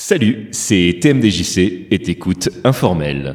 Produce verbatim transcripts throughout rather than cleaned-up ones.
Salut, c'est T M D J C et t'écoutes Informel.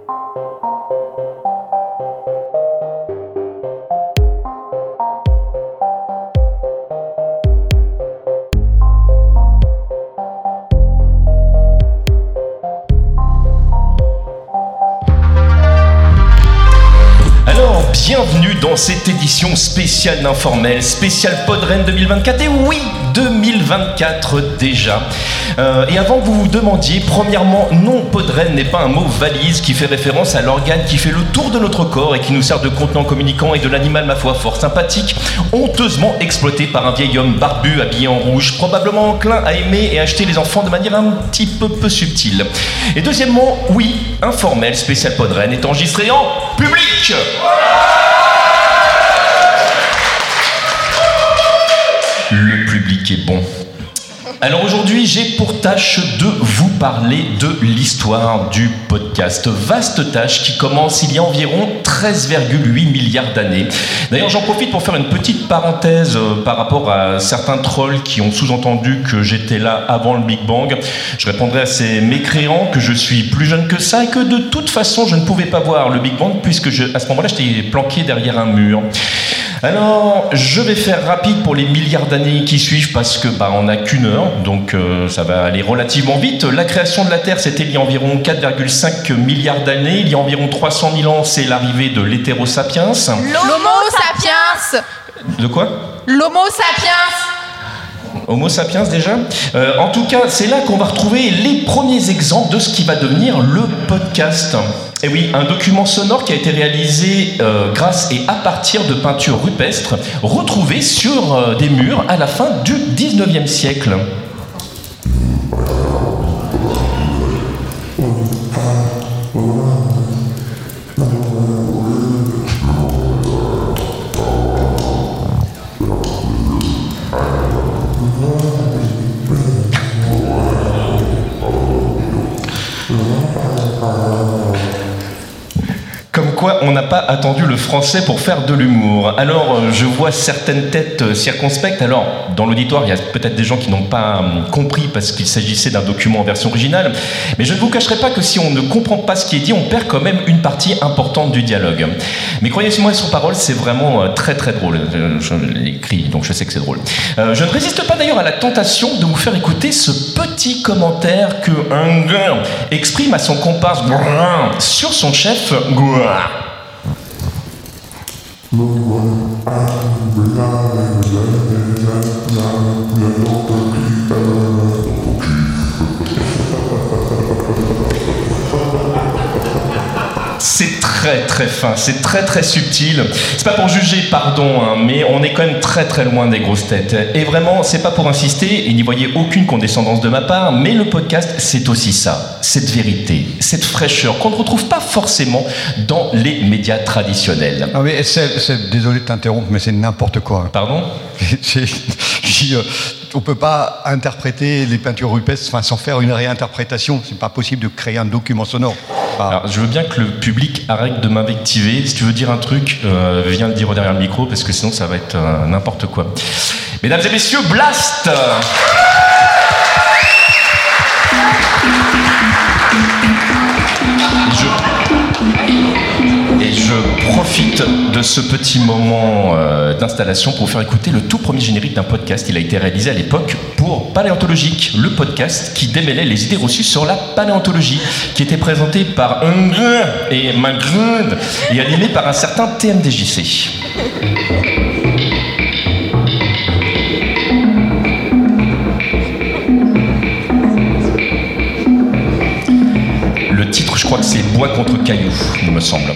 Bienvenue dans cette édition spéciale d'Informel, spéciale Podren deux mille vingt-quatre, et oui, deux mille vingt-quatre déjà. Euh, et avant que vous vous demandiez, premièrement, non, Podren n'est pas un mot valise qui fait référence à l'organe qui fait le tour de notre corps et qui nous sert de contenant communicant et de l'animal, ma foi, fort sympathique, honteusement exploité par un vieil homme barbu habillé en rouge, probablement enclin à aimer et acheter les enfants de manière un petit peu peu subtile. Et deuxièmement, oui, Informel, spécial Podren est enregistré en public. Le public est bon. Alors aujourd'hui, j'ai pour tâche de vous parler de l'histoire du podcast. Vaste tâche qui commence il y a environ treize virgule huit milliards d'années. D'ailleurs, j'en profite pour faire une petite parenthèse euh, par rapport à certains trolls qui ont sous-entendu que j'étais là avant le Big Bang. Je répondrai à ces mécréants que je suis plus jeune que ça et que de toute façon, je ne pouvais pas voir le Big Bang puisque je, à ce moment-là, j'étais planqué derrière un mur. Alors, je vais faire rapide pour les milliards d'années qui suivent parce que bah, on n'a qu'une heure, donc euh, ça va aller relativement vite. La création de la Terre, c'était il y a environ quatre virgule cinq milliards d'années. Il y a environ trois cent mille ans, c'est l'arrivée de l'Hétéro sapiens. L'Homo sapiens. De quoi ? L'Homo sapiens. Homo sapiens déjà. Euh, en tout cas, c'est là qu'on va retrouver les premiers exemples de ce qui va devenir le podcast. Et oui, un document sonore qui a été réalisé euh, grâce et à partir de peintures rupestres retrouvées sur euh, des murs à la fin du dix-neuvième siècle. On n'a pas attendu le français pour faire de l'humour. Alors, je vois certaines têtes circonspectes. Alors, dans l'auditoire, il y a peut-être des gens qui n'ont pas compris parce qu'il s'agissait d'un document en version originale. Mais je ne vous cacherai pas que si on ne comprend pas ce qui est dit, on perd quand même une partie importante du dialogue. Mais croyez-moi sur parole, c'est vraiment très très drôle. Je l'ai écrit, donc je sais que c'est drôle. Euh, je ne résiste pas d'ailleurs à la tentation de vous faire écouter ce petit commentaire que un gars exprime à son comparse sur son chef. C'est très très fin, c'est très très subtil. C'est pas pour juger, pardon, hein, mais on est quand même très très loin des grosses têtes. Et vraiment, c'est pas pour insister, et n'y voyez aucune condescendance de ma part, mais le podcast, c'est aussi ça, cette vérité, cette fraîcheur qu'on ne retrouve pas forcément dans les médias traditionnels. Non mais c'est, c'est, désolé de t'interrompre, mais c'est n'importe quoi. Pardon ? c'est, je, on peut pas interpréter les peintures rupestres enfin, sans faire une réinterprétation. C'est pas possible de créer un document sonore. Ah. Alors, je veux bien que le public arrête de m'invectiver. Si tu veux dire un truc, euh, viens le dire derrière le micro, parce que sinon ça va être euh, n'importe quoi. Mesdames et messieurs, Blast! Et je profite de ce petit moment euh, d'installation pour vous faire écouter le tout premier générique d'un podcast. Il a été réalisé à l'époque pour Paléontologique, le podcast qui démêlait les idées reçues sur la paléontologie, qui était présenté par Ingrid et Magrid et animé par un certain T M D J C. Le titre, je crois que c'est Bois contre cailloux, il me semble.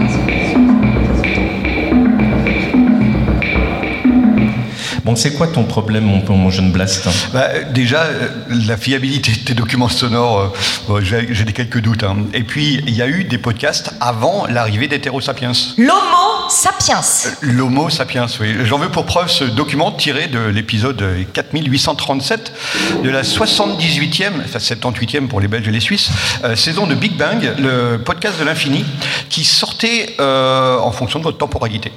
Bon, c'est quoi ton problème, mon, mon jeune Blast ? Bah, déjà, euh, la fiabilité de tes documents sonores, euh, bon, j'ai, j'ai des quelques doutes. Hein. Et puis, il y a eu des podcasts avant l'arrivée d'Hétéro sapiens. L'Homo sapiens. Euh, L'Homo sapiens, oui. J'en veux pour preuve ce document tiré de l'épisode quatre mille huit cent trente-sept de la soixante-dix-huitième, enfin soixante-dix-huitième pour les Belges et les Suisses, euh, saison de Big Bang, le podcast de l'infini, qui sortait euh, en fonction de votre temporalité.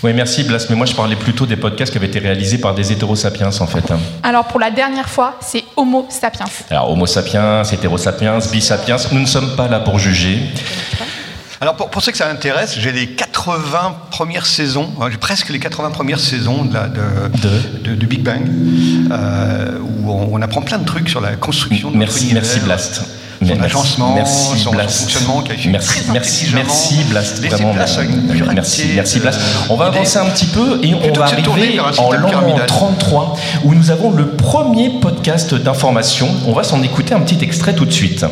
Oui, merci Blas, mais moi je parlais plutôt des podcasts qui avaient été réalisés par des hétérosapiens en fait. Alors pour la dernière fois, c'est Homo sapiens. Alors Homo sapiens, hétérosapiens, bisapiens, nous ne sommes pas là pour juger. Alors pour, pour ceux que ça intéresse, j'ai les quatre-vingts premières saisons, j'ai presque les quatre-vingts premières saisons de, la, de, de... de, de Big Bang, euh, où on, on apprend plein de trucs sur la construction de merci, notre univers. Merci Blast. Son merci, agencement, merci, son, Blast. son fonctionnement qui a été merci, très merci, merci Blast, vraiment. Place à une merci, merci Blast. On va idée. avancer un petit peu et on va arriver en l'an pyramidal. trente-trois où nous avons le premier podcast d'information. On va s'en écouter un petit extrait tout de suite.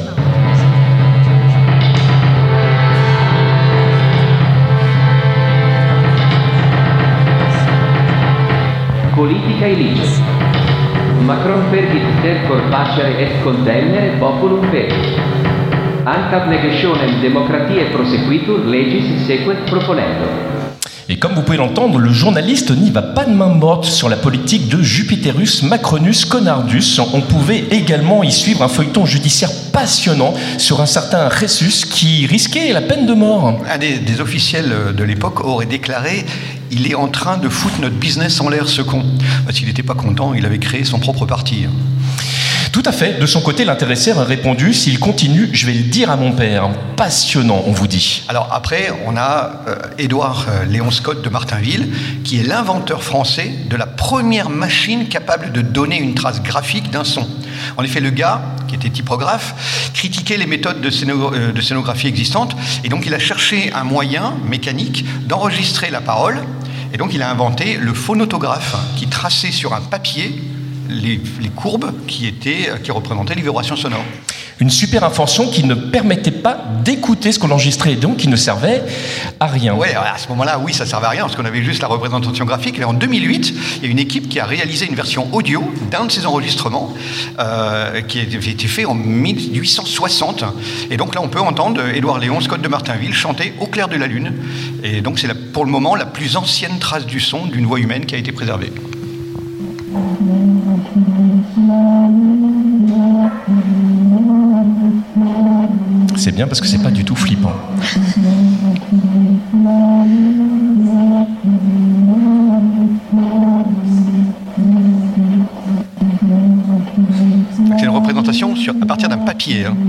Politica illice. Macron pergit ter corpacere et contendere populum veri. Antab negationem democratiae prosequitur legis sequet proponendo. Et comme vous pouvez l'entendre, le journaliste n'y va pas de main morte sur la politique de Jupiterus Macronus Conardus. On pouvait également y suivre un feuilleton judiciaire passionnant sur un certain Rhésus qui risquait la peine de mort. Un des, des officiels de l'époque aurait déclaré « Il est en train de foutre notre business en l'air, ce con ». S'il n'était pas content, il avait créé son propre parti. Tout à fait. De son côté, l'intéressé a répondu « S'il continue, je vais le dire à mon père ». Passionnant, on vous dit. Alors après, on a euh, Édouard euh, Léon Scott de Martinville, qui est l'inventeur français de la première machine capable de donner une trace graphique d'un son. En effet, le gars, qui était typographe, critiquait les méthodes de, scéno- euh, de scénographie existantes, et donc il a cherché un moyen mécanique d'enregistrer la parole, et donc il a inventé le phonautographe, qui traçait sur un papier Les, les courbes qui, étaient, qui représentaient les vibrations sonores. Une super invention qui ne permettait pas d'écouter ce qu'on enregistrait, donc qui ne servait à rien. Oui, à ce moment-là, oui, ça ne servait à rien, parce qu'on avait juste la représentation graphique. Et en deux mille huit, il y a une équipe qui a réalisé une version audio d'un de ces enregistrements, euh, qui avait été fait en mille huit cent soixante. Et donc là, on peut entendre Édouard Léon Scott de Martinville chanter Au clair de la lune. Et donc c'est la, pour le moment la plus ancienne trace du son d'une voix humaine qui a été préservée. C'est bien parce que c'est pas du tout flippant. C'est une représentation sur, à partir d'un papier. Hein.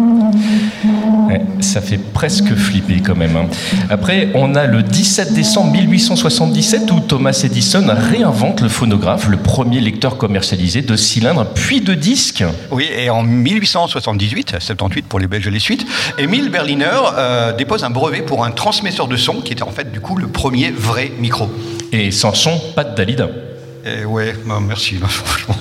Ouais, ça fait presque flipper quand même. Hein. Après, on a le dix-sept décembre mille huit cent soixante-dix-sept où Thomas Edison réinvente le phonographe, le premier lecteur commercialisé de cylindres puis de disques. Oui, et en mille huit cent soixante-dix-huit, soixante-dix-huit pour les Belges et les Suisses, Émile Berliner euh, dépose un brevet pour un transmetteur de son qui était en fait du coup le premier vrai micro. Et sans son, pas de Dalida. Et ouais, bah, merci, bah, franchement.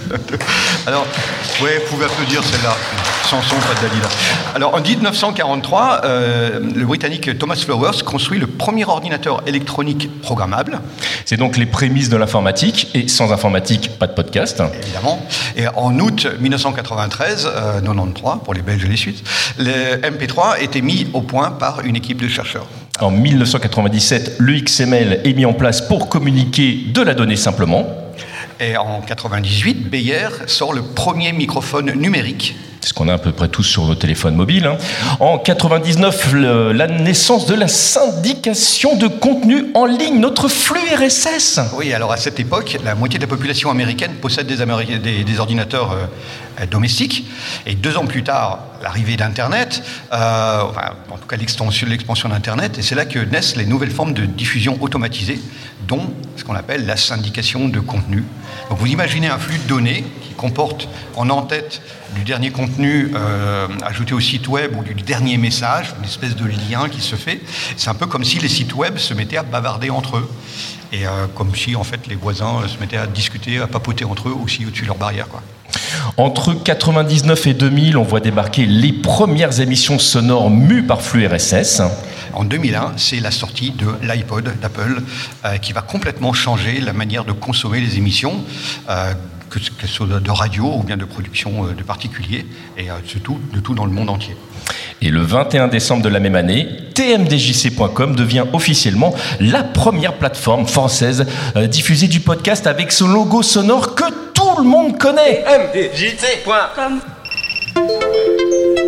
Alors, ouais, vous pouvez applaudir celle-là. Sans son, pas de Dalida. Alors, en dix-neuf cent quarante-trois, euh, le Britannique Thomas Flowers construit le premier ordinateur électronique programmable. C'est donc les prémices de l'informatique, et sans informatique, pas de podcast. Évidemment. Et en août mille neuf cent quatre-vingt-treize, euh, quatre-vingt-treize pour les Belges et les Suisses, le M P trois était mis au point par une équipe de chercheurs. En mille neuf cent quatre-vingt-dix-sept, le X M L est mis en place pour communiquer de la donnée simplement. Et en quatre-vingt-dix-huit, Bayer sort le premier microphone numérique. C'est ce qu'on a à peu près tous sur nos téléphones mobiles. Hein. En quatre-vingt-dix-neuf, le, la naissance de la syndication de contenu en ligne, notre flux R S S. Oui, alors à cette époque, la moitié de la population américaine possède des, Améri- des, des ordinateurs euh, domestiques. Et deux ans plus tard, l'arrivée d'Internet, euh, enfin, en tout cas l'extension, l'expansion d'Internet, et c'est là que naissent les nouvelles formes de diffusion automatisée, dont ce qu'on appelle la syndication de contenu. Donc vous imaginez un flux de données qui comporte en en-tête du dernier contenu euh, ajouté au site web ou du dernier message, une espèce de lien qui se fait. C'est un peu comme si les sites web se mettaient à bavarder entre eux. Et euh, comme si, en fait, les voisins se mettaient à discuter, à papoter entre eux aussi au-dessus de leurs barrières, quoi. Entre quatre-vingt-dix-neuf et deux mille, on voit débarquer les premières émissions sonores mues par flux R S S. En deux mille un, c'est la sortie de l'iPod d'Apple euh, qui va complètement changer la manière de consommer les émissions, euh, que ce soit de radio ou bien de production de particuliers, et euh, surtout de tout dans le monde entier. Et le vingt et un décembre de la même année, T M D J C point com devient officiellement la première plateforme française euh, diffusée du podcast avec ce logo sonore que tout le monde connaît. T M D J C point com.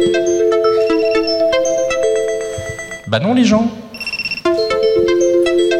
Bah non les gens. Non, c'est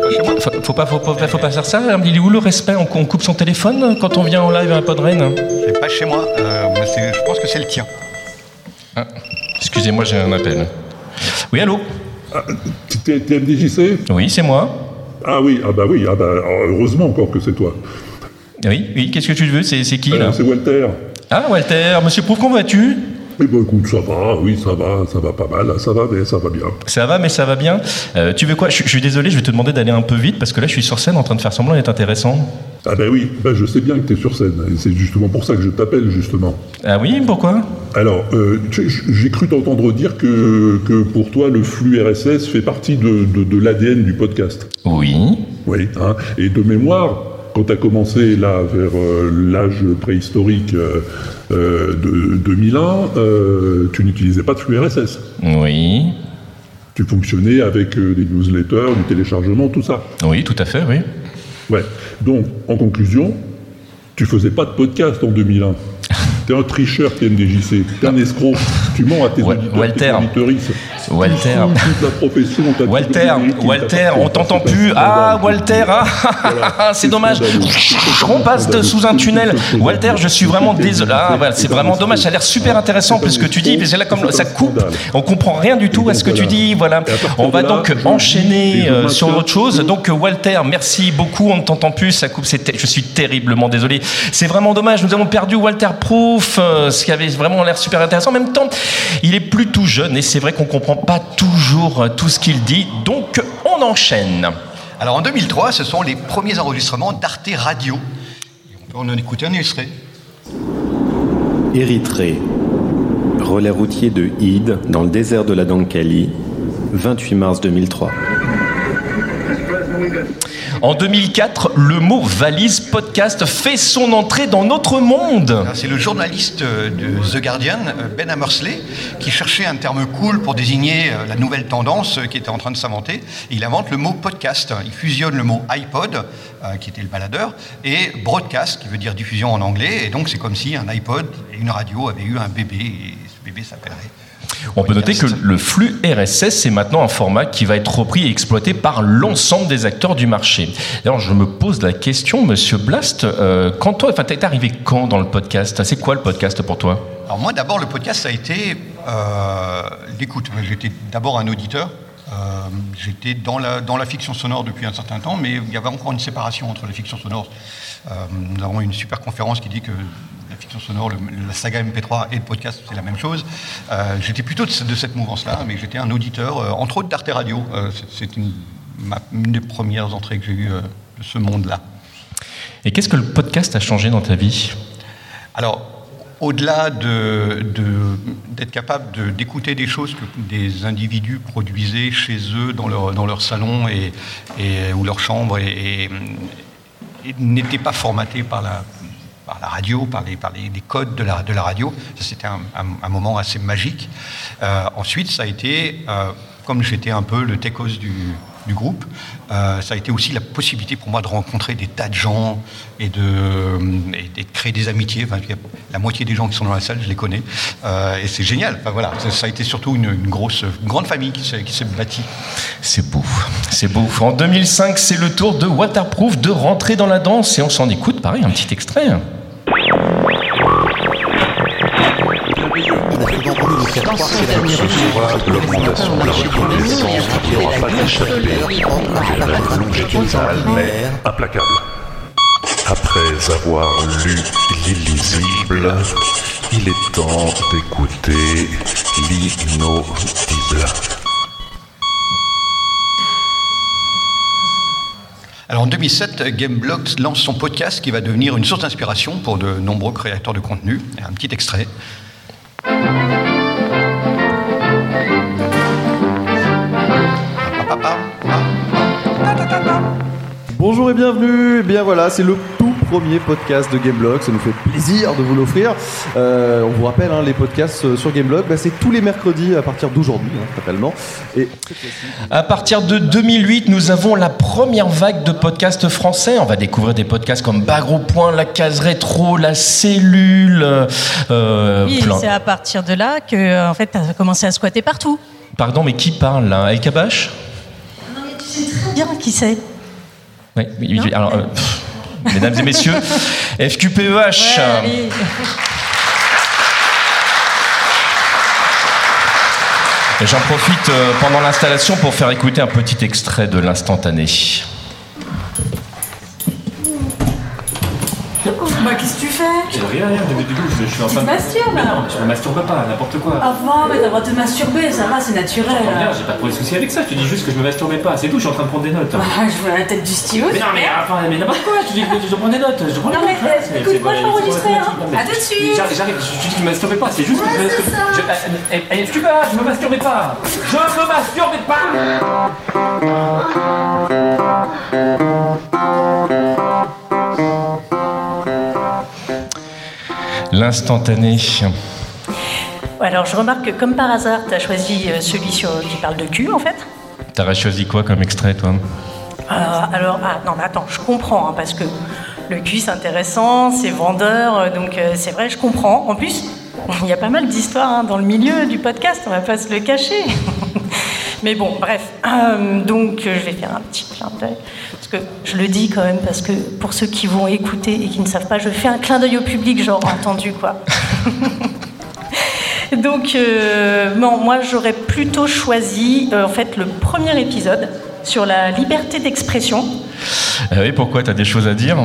Faut, faut pas, faut pas, faut pas faire ça. Il est où le respect? on, on coupe son téléphone quand on vient en live à un Podren? C'est pas chez moi. Euh, c'est, je pense que c'est le tien. Ah, excusez-moi, j'ai un appel. Oui, allô? Ah, T M D J C? Oui, c'est moi. Ah oui, ah bah oui, ah bah, heureusement encore que c'est toi. Oui, oui, qu'est-ce que tu veux? C'est, c'est qui, là? euh, C'est Walter. Ah, Walter, monsieur Prouf, comment vas-tu? Eh ben écoute, ça va, oui, ça va, ça va pas mal, ça va, mais ça va bien. Ça va, mais ça va bien. Euh, tu veux quoi? je, je suis désolé, je vais te demander d'aller un peu vite, parce que là, je suis sur scène en train de faire semblant d'être intéressant. Ah ben oui, ben je sais bien que t'es sur scène, et c'est justement pour ça que je t'appelle, justement. Ah oui, pourquoi? Alors, euh, j'ai cru t'entendre dire que, que pour toi, le flux R S S fait partie de, de, de l'A D N du podcast. Oui. Oui, hein, et de mémoire, quand tu as commencé là vers euh, l'âge préhistorique euh, euh, de deux mille un, euh, tu n'utilisais pas de flux R S S. Oui. Tu fonctionnais avec euh, des newsletters, du téléchargement, tout ça. Oui, tout à fait, oui. Ouais. Donc, en conclusion, tu faisais pas de podcast en deux mille un. T'es un tricheur, T M D J C. T'es un escroc. Tu mens à tes Wa- auditeurs, Walter. tes auditrices. Walter. Tu fous toute la profession. t'as Walter, tout le Walter, t'as on t'entend pas- plus. c'est un Ah, scandale. Walter, ah, Voilà. c'est dommage. On passe de- sous un tunnel. Walter, je suis vraiment désolé. Ah, voilà, c'est vraiment dommage. Ça a l'air super intéressant plus ce que tu dis, mais c'est là comme ça coupe. On comprend rien du tout à ce que tu dis. Voilà. On va donc enchaîner euh, sur autre chose. Donc, Walter, merci beaucoup. On ne t'entend plus. Ça coupe. C'est ter- je suis terriblement désolé. C'est vraiment dommage. Nous avons perdu Walter Proof, euh, ce qui avait vraiment l'air super intéressant. En même temps, il est plus tout jeune et c'est vrai qu'on comprend pas toujours euh, tout ce qu'il dit. Donc, on enchaîne. Alors en deux mille trois, ce sont les premiers enregistrements d'Arte Radio. Et on peut en écouter un extrait. Érythrée. Relais routier de Ide, dans le désert de la Dankali, vingt-huit mars deux mille trois. En deux mille quatre, le mot valise podcast fait son entrée dans notre monde. C'est le journaliste de The Guardian, Ben Hammersley, qui cherchait un terme cool pour désigner la nouvelle tendance qui était en train de s'inventer. Il invente le mot podcast. Il fusionne le mot iPod, qui était le baladeur, et broadcast, qui veut dire diffusion en anglais. Et donc c'est comme si un iPod et une radio avaient eu un bébé, et ce bébé s'appellerait... On peut noter que le flux R S S est maintenant un format qui va être repris et exploité par l'ensemble des acteurs du marché. D'ailleurs, je me pose la question, Monsieur Blast, euh, quand toi, enfin, t'es arrivé quand dans le podcast? C'est quoi le podcast pour toi? Alors moi, d'abord, le podcast, ça a été euh, l'écoute. J'étais d'abord un auditeur. Euh, j'étais dans la, dans la fiction sonore depuis un certain temps, mais il y avait encore une séparation entre la fiction sonore. Euh, nous avons une super conférence qui dit que la fiction sonore, le, la saga M P trois et le podcast, c'est la même chose. Euh, j'étais plutôt de, de cette mouvance-là, mais j'étais un auditeur, euh, entre autres d'Arte Radio. Euh, c'est c'est une, ma, une des premières entrées que j'ai eues euh, de ce monde-là. Et qu'est-ce que le podcast a changé dans ta vie? Alors, au-delà de, de, d'être capable de, d'écouter des choses que des individus produisaient chez eux, dans leur, dans leur salon et, et, ou leur chambre, et, et, et n'étaient pas formatés par la, par la radio, par les, par les, les codes de la, de la radio, ça c'était un, un, un moment assez magique. Euh, ensuite, ça a été, euh, comme j'étais un peu le techos du... du groupe, euh, ça a été aussi la possibilité pour moi de rencontrer des tas de gens et de, et de créer des amitiés. Enfin, la moitié des gens qui sont dans la salle, je les connais, euh, et c'est génial. Enfin, voilà, ça, ça a été surtout une, une grosse, une grande famille qui s'est, qui s'est bâtie. C'est beau, c'est beau. En deux mille cinq, c'est le tour de Walter Proof de rentrer dans la danse et on s'en écoute, pareil, un petit extrait. L'augmentation de la reconnaissance qui n'aura pas d'échappée, une rêve longitudinale mais implacable. Après avoir lu l'illisible, il est temps d'écouter l'inaudible. Alors en deux mille sept, Gameblocks lance son podcast qui va devenir une source d'inspiration pour de nombreux créateurs de contenu. Un petit extrait. Bonjour et bienvenue. Eh bien voilà, c'est le tout premier podcast de Gameblocks. Ça nous fait plaisir de vous l'offrir. Euh, on vous rappelle, hein, les podcasts sur Gameblocks, bah, c'est tous les mercredis à partir d'aujourd'hui, hein, totalement. Et à partir de deux mille huit, nous avons la première vague de podcasts français. On va découvrir des podcasts comme Bagre au Point, La Case Rétro, La Cellule. Euh, oui, plein. C'est à partir de là que, en fait, tu as commencé à squatter partout. Pardon, mais qui parle là? El Kabash? Non, mais tu sais très bien qui c'est. Oui, oui, oui, alors, euh, pff, mesdames et messieurs, F Q P E H. Ouais, Et j'en profite euh, pendant l'installation pour faire écouter un petit extrait de l'instantané. Bah, qu'est-ce que tu fais? J'ai rien, rien, depuis le début, je, je suis en Tu train te de... masturbes, Mais alors? non, je me masturbe pas, n'importe quoi. Avant, mais t'as le droit de te masturber, ça va, c'est naturel. J'entends bien, j'ai pas trop de soucis avec ça, je te dis juste que je me masturbais pas, c'est tout, je suis en train de prendre des notes. Bah, je vois la tête du stylo. Mais non, mais enfin, mais n'importe quoi, je te dis que je prends des notes, je prends des Non, notes. mais, hein, c'est- écoute, c'est moi, pas- je vais c'est enregistrer, pas- hein. non, mais- À tout de suite. J'arrive, j'arrive, je te dis que je me masturbais pas, c'est juste que je me Ouais, masturbais c'est ça. je, eh, eh, tu peux pas, je me masturbais pas. Je me masturbais pas. L'instantané. Alors, je remarque que comme par hasard, tu as choisi euh, celui sur, qui parle de cul, en fait. T'aurais choisi quoi comme extrait, toi? Euh, alors, ah, non, mais attends, je comprends, hein, parce que le cul, c'est intéressant, c'est vendeur, euh, donc euh, c'est vrai, je comprends. En plus, il y a pas mal d'histoires hein, dans le milieu du podcast, on va pas se le cacher. Mais bon, bref. Euh, donc, euh, je vais faire un petit clin d'œil. Parce que je le dis quand même, parce que pour ceux qui vont écouter et qui ne savent pas, je fais un clin d'œil au public, genre entendu, quoi. Donc, euh, bon, moi, j'aurais plutôt choisi, euh, en fait, le premier épisode sur la liberté d'expression. Ah oui, pourquoi? T'as des choses à dire?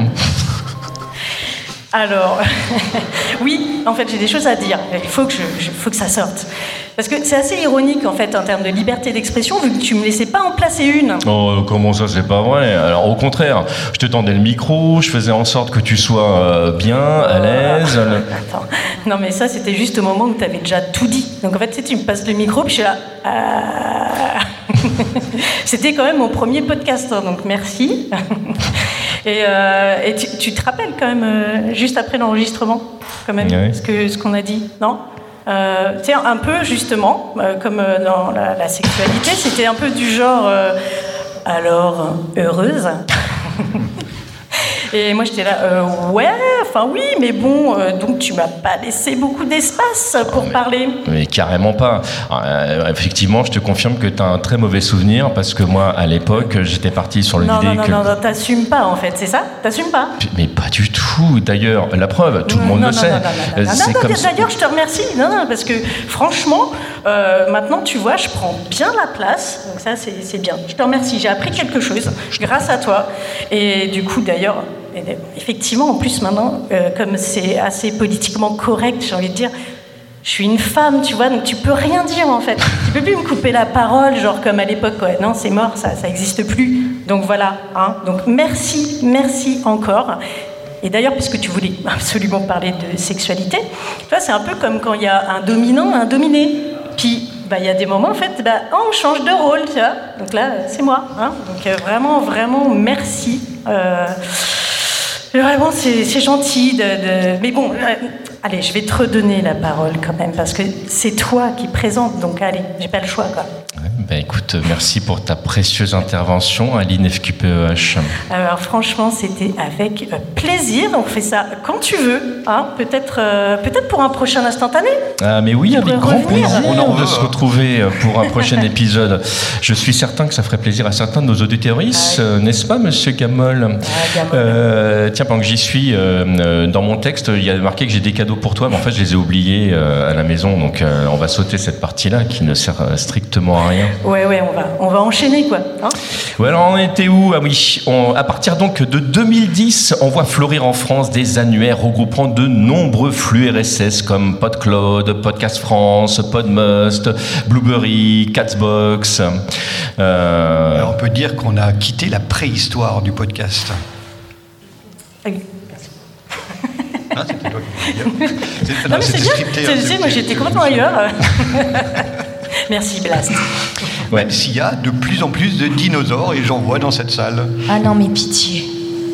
Alors, oui, en fait, j'ai des choses à dire. Il faut que, je, je- faut que ça sorte. Parce que c'est assez ironique, en fait, en termes de liberté d'expression, vu que tu me laissais pas en placer une. Oh, comment ça, c'est pas vrai? Alors, au contraire, je te tendais le micro, je faisais en sorte que tu sois euh, bien, à l'aise. Attends, non, mais ça, c'était juste au moment où tu avais déjà tout dit. Donc, en fait, tu sais, tu me passes le micro, puis je suis là. Ah. C'était quand même mon premier podcast, hein, donc merci. Et, euh, et tu, tu te rappelles quand même, euh, juste après l'enregistrement, quand même, Oui. ce que- ce qu'on a dit, non? Euh, tu sais, un peu justement, euh, comme euh, dans la, la sexualité, c'était un peu du genre, euh, alors, heureuse. Et moi j'étais là, euh, ouais, enfin oui, mais bon, euh, donc tu m'as pas laissé beaucoup d'espace pour parler. Mais carrément pas. Euh, effectivement, je te confirme que tu as un très mauvais souvenir parce que moi, à l'époque, j'étais parti sur Non, l'idée non, non, que. non, non, t'assumes pas en fait, c'est ça? T'assumes pas? Mais pas du tout. D'ailleurs, la preuve, tout le monde non, le non, sait. non, non, non, non, C'est non, comme non, ça. d'ailleurs, je te remercie, non, non, parce que franchement, euh, maintenant, tu vois, je prends bien la place, donc ça, c'est c'est bien. Je te remercie, j'ai appris quelque chose grâce à toi. Et du coup, d'ailleurs, et effectivement, en plus, maintenant, euh, comme c'est assez politiquement correct, j'ai envie de dire, je suis une femme, tu vois, donc tu peux rien dire, en fait. Tu peux plus me couper la parole, genre comme à l'époque, ouais. Non, c'est mort, ça, ça existe plus. Donc voilà, hein. Donc merci, merci encore. Et d'ailleurs, puisque tu voulais absolument parler de sexualité, tu vois, c'est un peu comme quand il y a un dominant, un dominé. Puis, bah, il y a des moments, en fait, bah, oh, on change de rôle, tu vois. Donc là, c'est moi, hein. Donc euh, vraiment, vraiment, merci. Euh, Vraiment, c'est c'est gentil de, de- Mais bon, euh, allez, je vais te redonner la parole quand même, parce que c'est toi qui présente, donc allez, j'ai pas le choix, quoi. Ben écoute, merci pour ta précieuse intervention, Aline F Q P E H. Alors franchement, c'était avec euh, plaisir, on fait ça quand tu veux, hein. Peut-être euh, peut-être pour un prochain instantané. Ah mais oui, Tu avec pourrais grand revenir. plaisir On en de veut, se hein. retrouver pour un prochain épisode. Je suis certain que ça ferait plaisir à certains de nos auditeurs, euh, n'est-ce pas, Monsieur Gamol? Euh, Tiens, pendant que j'y suis, euh, euh, dans mon texte, il y a marqué que j'ai des cadeaux pour toi, mais en fait, je les ai oubliés euh, à la maison, donc euh, on va sauter cette partie-là qui ne sert euh, strictement à rien. Ouais, ouais, on va, on va enchaîner, quoi. Hein. Ouais, alors on était où? Ah oui, on- à partir donc de deux mille dix, on voit fleurir en France des annuaires regroupant de nombreux flux R S S comme PodCloud, Podcast France, Podmust, Blueberry, Catsbox. Euh, Alors, on peut dire qu'on a quitté la préhistoire du podcast. Ah oui. Hein, c'était toi qui voulais dire. C'est- Non, non, mais c'est c'était bien. scripté, Tu hein, sais, c'est- moi j'étais complètement ailleurs. Merci, Blast. Même s'il y a de plus en plus de dinosaures, et j'en vois dans cette salle. Ah non, mais pitié.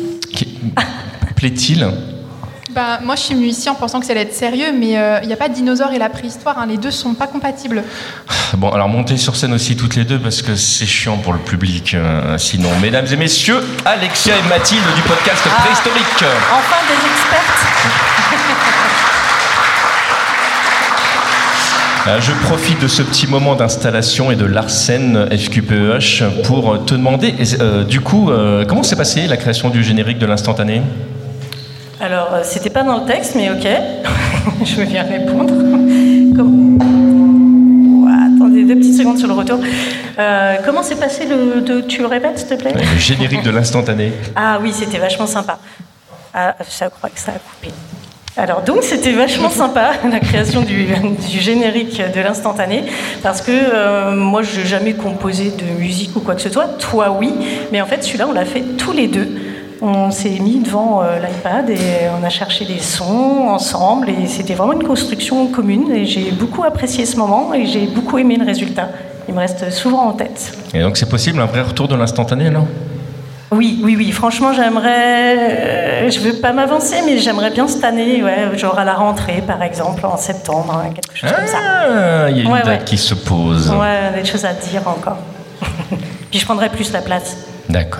Plaît-il? Bah, moi, je suis venue ici en pensant que ça allait être sérieux, mais il n'y a pas de dinosaures et la préhistoire. Hein, les deux sont pas compatibles. Bon, alors montez sur scène aussi toutes les deux parce que c'est chiant pour le public. euh, sinon, mesdames et messieurs, Alexia et Mathilde du podcast Ah. Préhistorique. Enfin des expertes. Euh, je profite de ce petit moment d'installation et de Larsen F Q P E H pour te demander, euh, du coup, euh, comment s'est passée la création du générique de l'instantané ? Alors, euh, c'était pas dans le texte, mais ok. Je veux bien répondre. Comme... Ouais, attendez deux petites secondes sur le retour. Euh, comment s'est passé le... De... Tu le répètes, s'il te plaît ? Le générique de l'instantané. Ah oui, c'était vachement sympa. Ah, je crois que ça a coupé. Alors donc c'était vachement sympa la création du, du générique de l'instantané parce que euh, moi je n'ai jamais composé de musique ou quoi que ce soit, toi oui, mais en fait celui-là on l'a fait tous les deux. On s'est mis devant euh, l'iPad et on a cherché des sons ensemble et c'était vraiment une construction commune et j'ai beaucoup apprécié ce moment et j'ai beaucoup aimé le résultat. Il me reste souvent en tête. Et donc c'est possible un vrai retour de l'instantané là ? Oui, oui, oui. Franchement, j'aimerais... Euh, je veux pas m'avancer, mais j'aimerais bien cette année, ouais, genre à la rentrée, par exemple, en septembre, hein, quelque chose ah, comme ça. Ah, il y a une ouais, date ouais. qui se pose. Ouais, des choses à dire encore. Puis je prendrai plus la place. D'accord.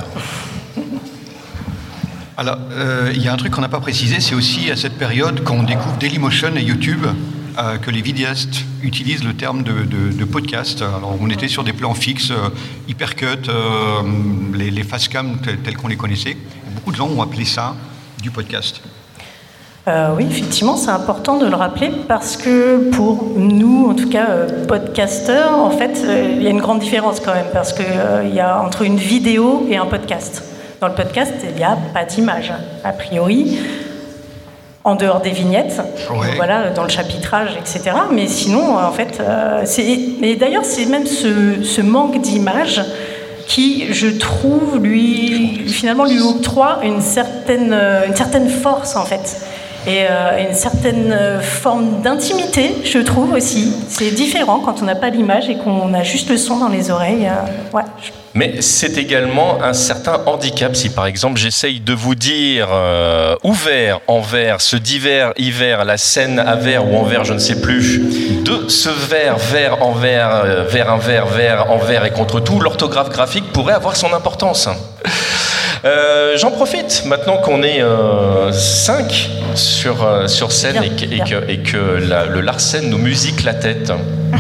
Alors, euh, il y a un truc qu'on n'a pas précisé, c'est aussi à cette période qu'on découvre Dailymotion et YouTube, euh, que les vidéastes utilisent le terme de, de, de podcast. Alors, on était sur des plans fixes, euh, hypercut, euh, les, les facecam tels, tels qu'on les connaissait. Et beaucoup de gens ont appelé ça du podcast. Euh, oui, effectivement, c'est important de le rappeler parce que pour nous, en tout cas, euh, podcasteurs, en fait, euh, il y a une grande différence quand même parce qu'il euh, y a entre une vidéo et un podcast. Dans le podcast, il n'y a pas d'image, a priori, en dehors des vignettes, ouais. Voilà, dans le chapitrage, et cetera. Mais sinon, en fait, euh, c'est... Et d'ailleurs, c'est même ce, ce manque d'image qui, je trouve, lui, finalement, lui octroie une certaine, une certaine force, en fait. Et euh, une certaine forme d'intimité, je trouve aussi. C'est différent quand on n'a pas l'image et qu'on a juste le son dans les oreilles. Euh, ouais. Mais c'est également un certain handicap si, par exemple, j'essaye de vous dire euh, ouvert, envers, ce divers, hiver, la scène à vert ou envers, je ne sais plus, de ce vert, vert, envers, euh, vert, invers, vert, envers et contre tout, l'orthographe graphique pourrait avoir son importance. Euh, j'en profite maintenant qu'on est euh, cinq sur, euh, sur scène bien, et que, et que, et que la, le Larsen nous musique la tête.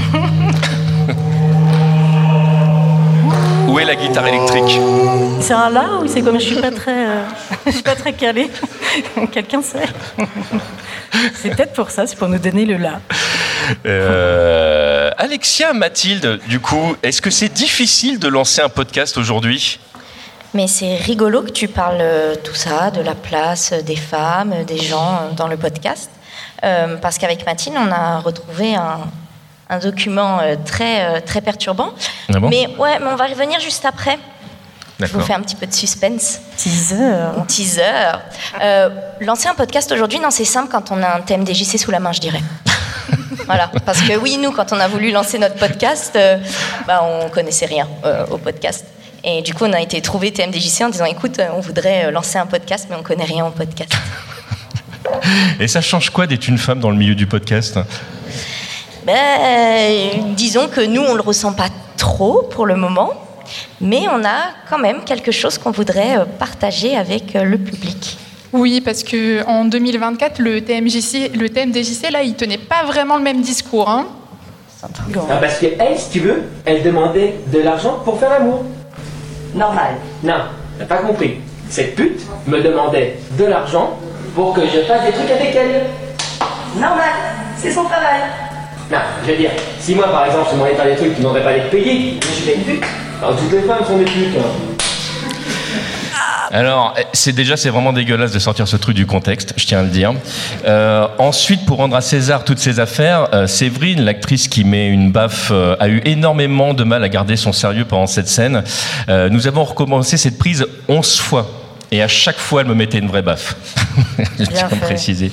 Où est la guitare électrique ? C'est un la ou c'est comme je suis pas très, euh, je suis pas très calée. Quelqu'un sait ? C'est peut-être pour ça, c'est pour nous donner le la. Euh, Alexia, Mathilde, du coup, est-ce que c'est difficile de lancer un podcast aujourd'hui ? Mais c'est rigolo que tu parles euh, tout ça, de la place des femmes, des gens euh, dans le podcast, euh, parce qu'avec Mathilde, on a retrouvé un, un document euh, très, euh, très perturbant. Ah bon ? Mais ouais, mais on va y revenir juste après. D'accord. Je vous fais un petit peu de suspense. Teaser. Teaser. Euh, lancer un podcast aujourd'hui, non, c'est simple quand on a un T M D J C sous la main, je dirais. Voilà, parce que oui, nous, quand on a voulu lancer notre podcast, euh, bah, on connaissait rien euh, au podcast. Et du coup, on a été trouver T M D J C en disant, écoute, on voudrait lancer un podcast, mais on connaît rien au podcast. Et ça change quoi d'être une femme dans le milieu du podcast ? Ben, disons que nous, on le ressent pas trop pour le moment, mais on a quand même quelque chose qu'on voudrait partager avec le public. Oui, parce qu'en deux mille vingt-quatre, le T M J C, le T M D J C, là, il tenait pas vraiment le même discours. Hein. Ah, parce qu'elle, si tu veux, elle demandait de l'argent pour faire l'amour. Normal. Non, t'as pas compris. Cette pute me demandait de l'argent pour que je fasse des trucs avec elle. Normal, c'est son travail. Non, je veux dire, si moi par exemple je demandais de faire des trucs, tu ne demanderais pas d'être payé, mais je fais une pute. Alors toutes les femmes sont des putes. Hein. Alors, c'est déjà, c'est vraiment dégueulasse de sortir ce truc du contexte, je tiens à le dire. Euh, ensuite, pour rendre à César toutes ses affaires, euh, Séverine, l'actrice qui met une baffe, euh, a eu énormément de mal à garder son sérieux pendant cette scène. Euh, nous avons recommencé cette prise onze fois. Et à chaque fois, elle me mettait une vraie baffe. Je tiens à préciser.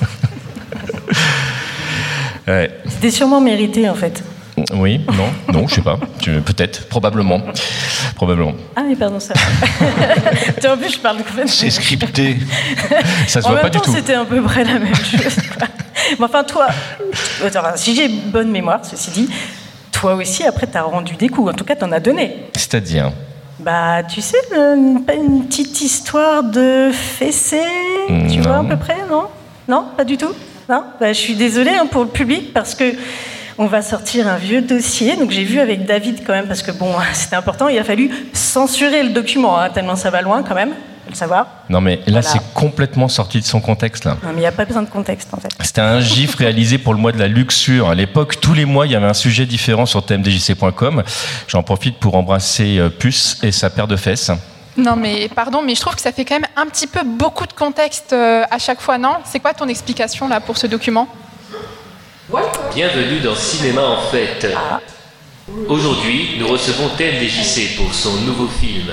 Ouais. C'était sûrement mérité, en fait. Oui, non, non, je sais pas. Tu, peut-être, probablement. Probablement. Ah oui, pardon, ça. En plus, je parle de complètement. C'est scripté. Ça se voit pas du tout. En même temps, c'était à peu près la même chose. Mais enfin, toi, attends, si j'ai bonne mémoire, ceci dit, toi aussi, après, t'as rendu des coups. En tout cas, t'en as donné. C'est-à-dire ? Bah, tu sais, une, une petite histoire de fessée, mmh, tu vois, à peu près, non ? Non, pas du tout ? Non ? Bah, je suis désolée hein, pour le public, parce que on va sortir un vieux dossier. Donc j'ai vu avec David quand même, parce que bon, c'était important, il a fallu censurer le document, hein, tellement ça va loin quand même, faut le savoir. Non mais là Voilà. c'est complètement sorti de son contexte là. Non mais il n'y a pas besoin de contexte en fait. C'était un gif réalisé pour le mois de la luxure. À l'époque, tous les mois, il y avait un sujet différent sur t m d j c point com. J'en profite pour embrasser euh, Puce et sa paire de fesses. Non mais pardon, mais je trouve que ça fait quand même un petit peu beaucoup de contexte euh, à chaque fois, non? C'est quoi ton explication là pour ce document? Bienvenue dans Cinéma en Fête. Aujourd'hui, nous recevons T M D J C pour son nouveau film.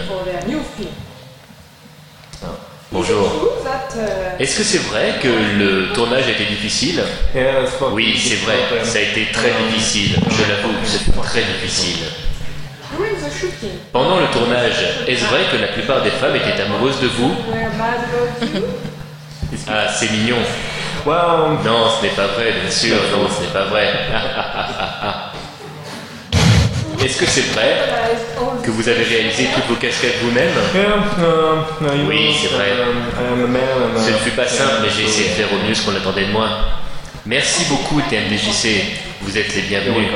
Ah, bonjour. Est-ce que c'est vrai que le tournage a été difficile? Oui, c'est vrai, ça a été très difficile. Je l'avoue, c'était très difficile. Pendant le tournage, est-ce vrai que la plupart des femmes étaient amoureuses de vous? Ah, c'est mignon. Non, ce n'est pas vrai, bien sûr, non, ce n'est pas vrai. Est-ce que c'est vrai que vous avez réalisé toutes vos casquettes vous-même? Oui, c'est vrai. Ce ne fut pas simple, mais j'ai essayé de faire au mieux ce qu'on attendait de moi. Merci beaucoup, T M D J C. Vous êtes les bienvenus.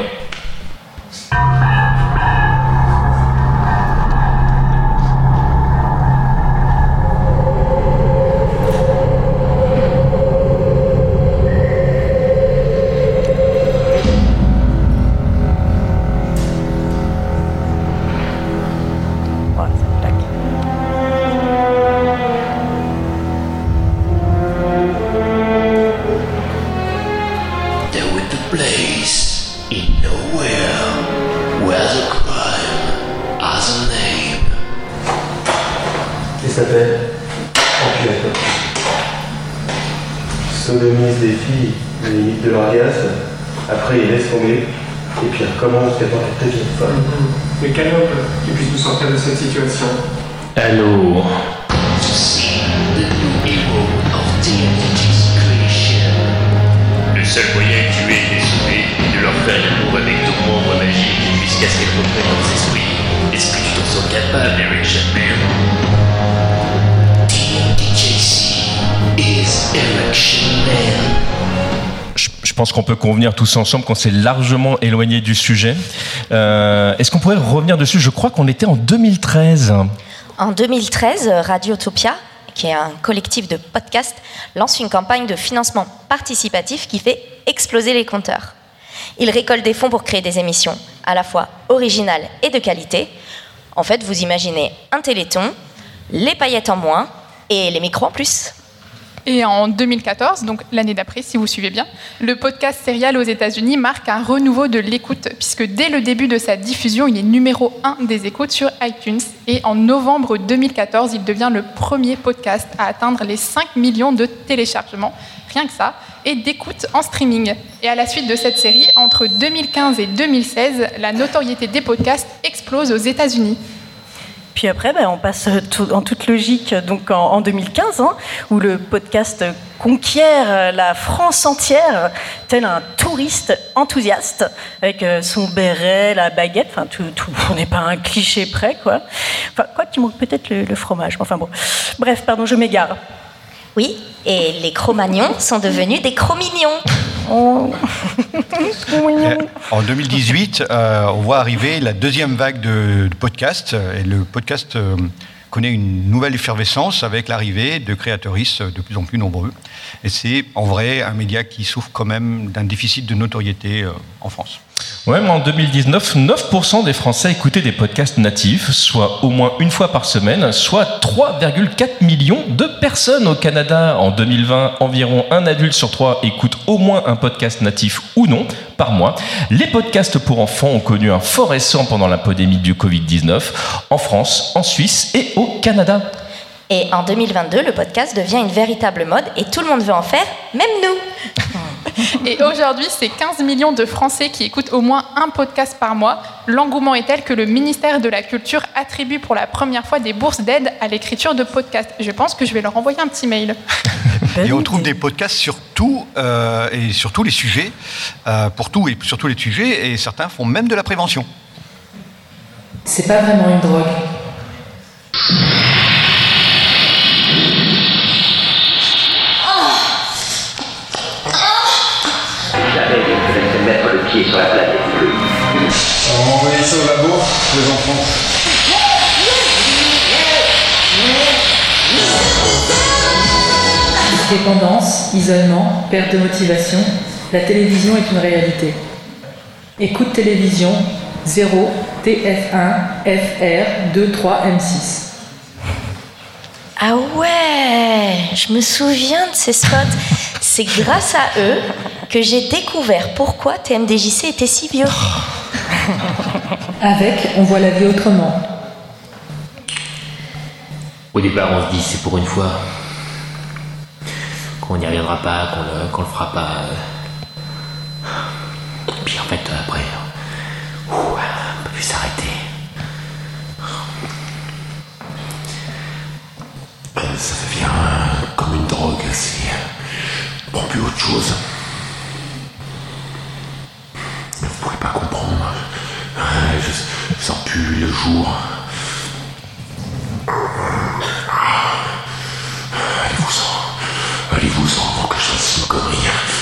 There was a place in nowhere where the crime has a name. Il s'appelle Enculé. Sodomise des filles, les limites de l'orgasme. Après, il laisse tomber. Et puis, il recommence quand elle devient folle. Mais Calliope, tu puisses nous sortir de cette situation. Allô. See the new hero of T M D J's creation. Le seul moyen que tu aies de les sauver est de leur faire l'amour avec ton membre magique qui puisse casser le regret dans leurs esprits. Est-ce que tu t'en sens capable, Eric Chapman? T M D J C is Erection Man. Je, je pense qu'on peut convenir tous ensemble qu'on s'est largement éloigné du sujet. Euh, est-ce qu'on pourrait revenir dessus? Je crois qu'on était en deux mille treize. En deux mille treize, Radiotopia, qui est un collectif de podcasts, lance une campagne de financement participatif qui fait exploser les compteurs. Il récolte des fonds pour créer des émissions à la fois originales et de qualité. En fait, vous imaginez un téléthon, les paillettes en moins et les micros en plus. Et en deux mille quatorze, donc l'année d'après, si vous suivez bien, le podcast Serial aux États-Unis marque un renouveau de l'écoute, puisque dès le début de sa diffusion, il est numéro un des écoutes sur iTunes. Et en novembre deux mille quatorze, il devient le premier podcast à atteindre les cinq millions de téléchargements, rien que ça, et d'écoute en streaming. Et à la suite de cette série, entre deux mille quinze et deux mille seize, la notoriété des podcasts explose aux États-Unis. Puis après, ben, on passe tout, en toute logique donc en, en deux mille quinze, hein, où le podcast conquiert la France entière, tel un touriste enthousiaste, avec son béret, la baguette, enfin, tout, tout, on n'est pas un cliché près, quoi. Enfin, quoi qu'il manque peut-être le, le fromage, enfin bon. Bref, pardon, je m'égare. Oui, et les Cro-Magnons sont devenus des Cro-Mignons. Oh. En deux mille dix-huit, euh, on voit arriver la deuxième vague de, de podcasts, et le podcast euh, connaît une nouvelle effervescence avec l'arrivée de créateuristes de plus en plus nombreux. Et c'est en vrai un média qui souffre quand même d'un déficit de notoriété euh, en France. Ouais, mais en deux mille dix-neuf, neuf pour cent des Français écoutaient des podcasts natifs, soit au moins une fois par semaine, soit trois virgule quatre millions de personnes au Canada. En deux mille vingt, environ un adulte sur trois écoute au moins un podcast natif ou non par mois. Les podcasts pour enfants ont connu un fort essor pendant la pandémie du covid dix-neuf, en France, en Suisse et au Canada. Et en deux mille vingt-deux, le podcast devient une véritable mode et tout le monde veut en faire, même nous. Et aujourd'hui, c'est quinze millions de Français qui écoutent au moins un podcast par mois. L'engouement est tel que le ministère de la Culture attribue pour la première fois des bourses d'aide à l'écriture de podcasts. Je pense que je vais leur envoyer un petit mail. Et on trouve des podcasts sur tout euh, et sur tous les sujets, euh, pour tout et sur tous les sujets, et certains font même de la prévention. C'est pas vraiment une drogue. Jamais je ne te laisserai mettre le pied sur la les enfants. Dépendance, isolement, perte de motivation, la télévision est une réalité. Écoute télévision, zéro, T F un, F R, deux, trois, M six. Ah ouais, je me souviens de ces spots. C'est grâce à eux que j'ai découvert pourquoi T M D J C était si vieux. Avec, on voit la vie autrement. Au départ, on se dit c'est pour une fois. Qu'on n'y reviendra pas, qu'on le, qu'on le fera pas. Puis en fait, après, ouh, on peut plus s'arrêter. Ça devient comme une drogue, c'est... On prend plus autre chose. Vous pourrez pas comprendre. Je, je sens plus le jour. Allez-vous-en. Allez-vous-en avant que je fasse une connerie.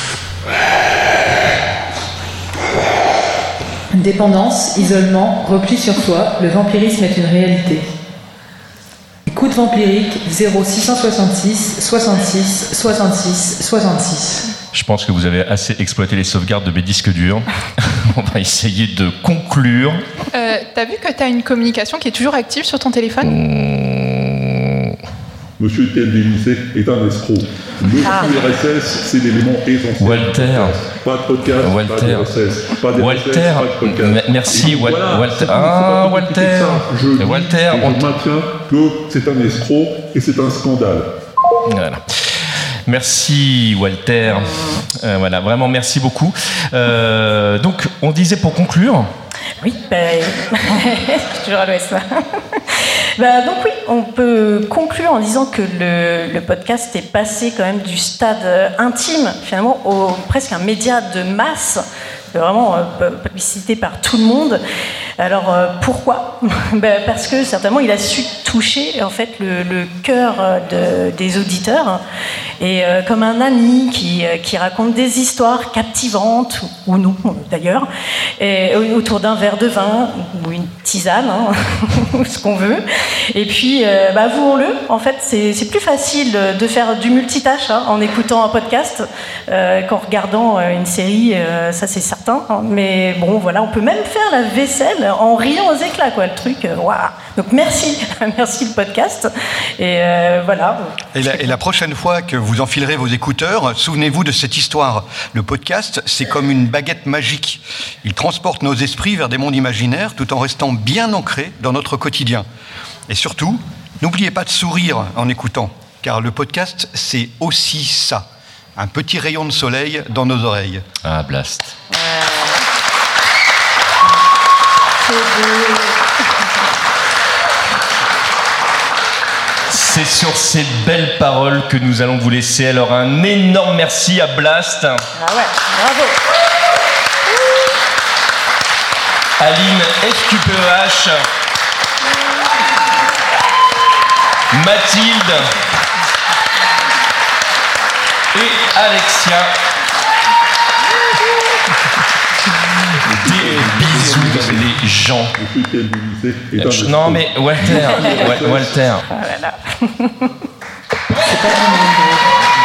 Dépendance, isolement, repli sur soi, le vampirisme est une réalité. Écoute vampirique, zéro six cent soixante-six, soixante-six, soixante-six, soixante-six. Je pense que vous avez assez exploité les sauvegardes de mes disques durs. On va essayer de conclure. Euh, T'as vu que t'as une communication qui est toujours active sur ton téléphone ? Mmh. Monsieur T M D J C est un escroc. Le Ah. R S S, c'est l'élément essentiel. Walter. Pas de podcast, Walter. pas de R S S. Pas de Walter. R S S, pas de podcast. M- merci, Et Wal- voilà, Walter. c'est tout, Ah, c'est pas plus compliqué Walter. que ça. Je dis Walter, et on je t- maintiens que c'est un escroc et c'est un scandale. Voilà. Merci Walter. Euh, voilà, vraiment merci beaucoup. Euh, donc on disait pour conclure. Oui, ben, je suis toujours à l'ouest. Bah, donc oui, on peut conclure en disant que le, le podcast est passé quand même du stade euh, intime, finalement, au presque un média de masse, vraiment euh, publicité par tout le monde. Alors euh, pourquoi ? Ben, parce que certainement il a su toucher en fait le, le cœur de, des auditeurs et euh, comme un ami qui, euh, qui raconte des histoires captivantes ou, ou non d'ailleurs, et, autour d'un verre de vin ou une tisane, hein, ou ce qu'on veut. Et puis, euh, bah, avouons-le, en fait, c'est, c'est plus facile de faire du multitâche hein, en écoutant un podcast euh, qu'en regardant euh, une série, euh, ça c'est certain. Hein. Mais bon, voilà, on peut même faire la vaisselle en riant aux éclats, quoi, le truc. Euh, waouh. Donc merci, merci le podcast. Et euh, voilà. Et la, et la prochaine fois que vous enfilerez vos écouteurs, souvenez-vous de cette histoire. Le podcast, c'est comme une baguette magique. Il transporte nos esprits vers des mondes imaginaires tout en restant bien ancrés dans notre quotidien. Et surtout, n'oubliez pas de sourire en écoutant, car le podcast, c'est aussi ça. Un petit rayon de soleil dans nos oreilles. Ah, Blast. C'est sur ces belles paroles que nous allons vous laisser. Alors un énorme merci à Blast. Ah ouais, bravo. Aline F Q P E H. Mathilde. Et Alexia. Des bisous les gens. Euh, non mais Walter, Wa- Walter. Ah là là. C'est pas vraiment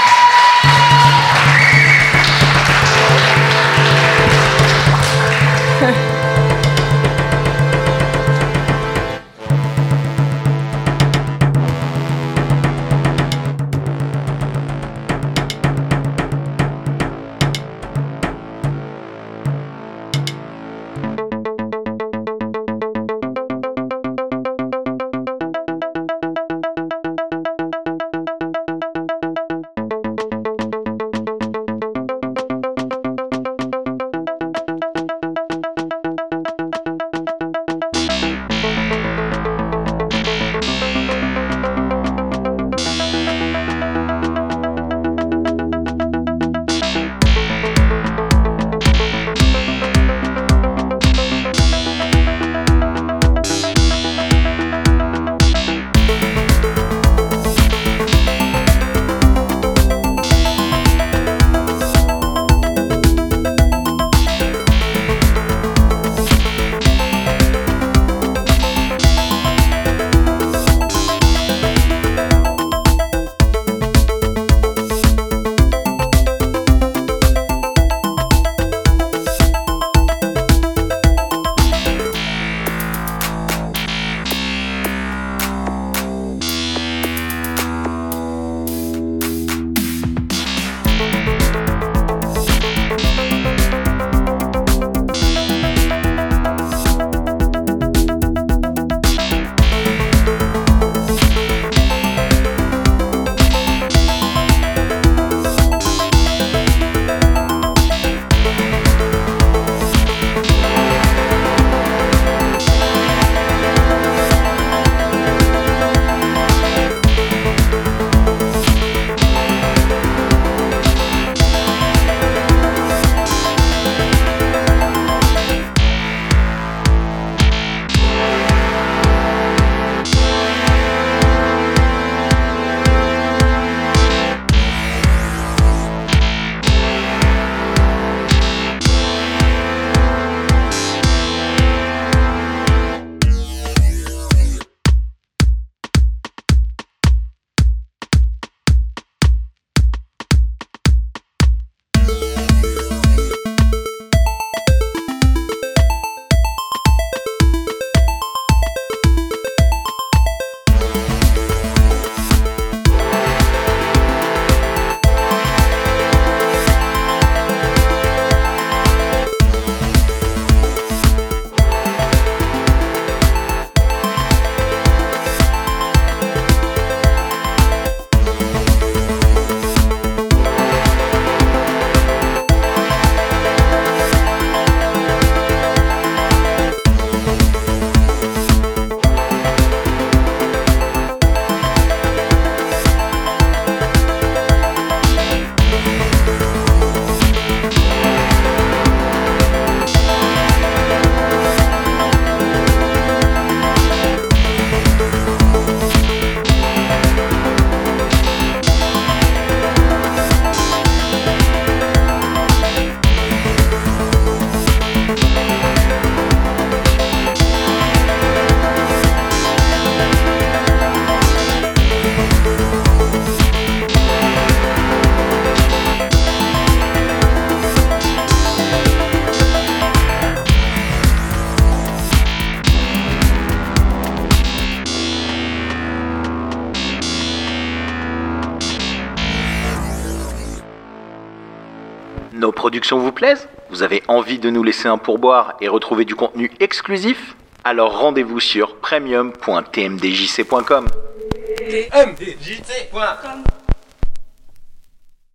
Nos productions vous plaisent ? Vous avez envie de nous laisser un pourboire et retrouver du contenu exclusif ? Alors rendez-vous sur premium point t m d j c point com. t m d j c point com